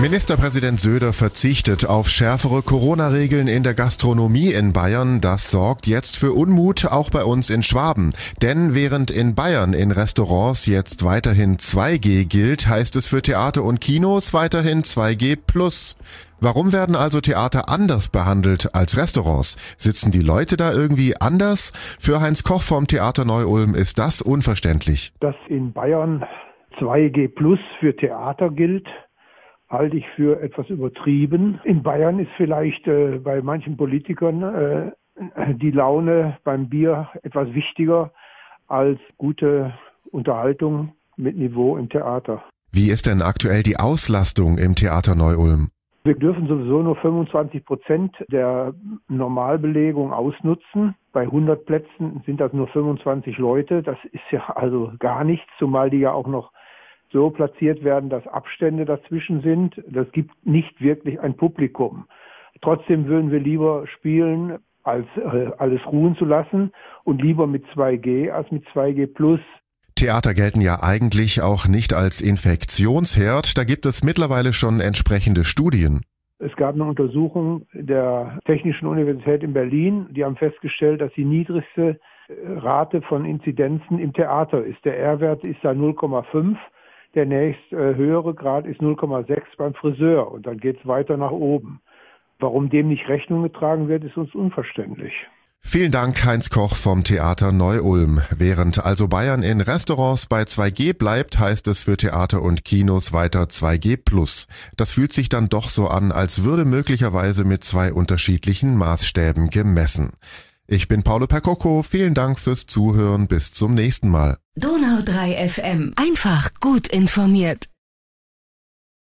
Ministerpräsident Söder verzichtet auf schärfere Corona-Regeln in der Gastronomie in Bayern. Das sorgt jetzt für Unmut, auch bei uns in Schwaben. Denn während in Bayern in Restaurants jetzt weiterhin 2G gilt, heißt es für Theater und Kinos weiterhin 2G+. Warum werden also Theater anders behandelt als Restaurants? Sitzen die Leute da irgendwie anders? Für Heinz Koch vom Theater Neu-Ulm ist das unverständlich. Dass in Bayern 2G+ für Theater gilt, halte ich für etwas übertrieben. In Bayern ist vielleicht bei manchen Politikern die Laune beim Bier etwas wichtiger als gute Unterhaltung mit Niveau im Theater. Wie ist denn aktuell die Auslastung im Theater Neu-Ulm? Wir dürfen sowieso nur 25% der Normalbelegung ausnutzen. Bei 100 Plätzen sind das nur 25 Leute. Das ist ja also gar nichts, zumal die ja auch noch so platziert werden, dass Abstände dazwischen sind. Das gibt nicht wirklich ein Publikum. Trotzdem würden wir lieber spielen, als alles ruhen zu lassen und lieber mit 2G als mit 2G+. Theater gelten ja eigentlich auch nicht als Infektionsherd. Da gibt es mittlerweile schon entsprechende Studien. Es gab eine Untersuchung der Technischen Universität in Berlin. Die haben festgestellt, dass die niedrigste Rate von Inzidenzen im Theater ist. Der R-Wert ist da 0,5. Der nächst höhere Grad ist 0,6 beim Friseur und dann geht es weiter nach oben. Warum dem nicht Rechnung getragen wird, ist uns unverständlich. Vielen Dank, Heinz Koch vom Theater Neu-Ulm. Während also Bayern in Restaurants bei 2G bleibt, heißt es für Theater und Kinos weiter 2G+. Das fühlt sich dann doch so an, als würde möglicherweise mit zwei unterschiedlichen Maßstäben gemessen. Ich bin Paolo Percocco, vielen Dank fürs Zuhören, bis zum nächsten Mal. Donau 3 FM, einfach gut informiert.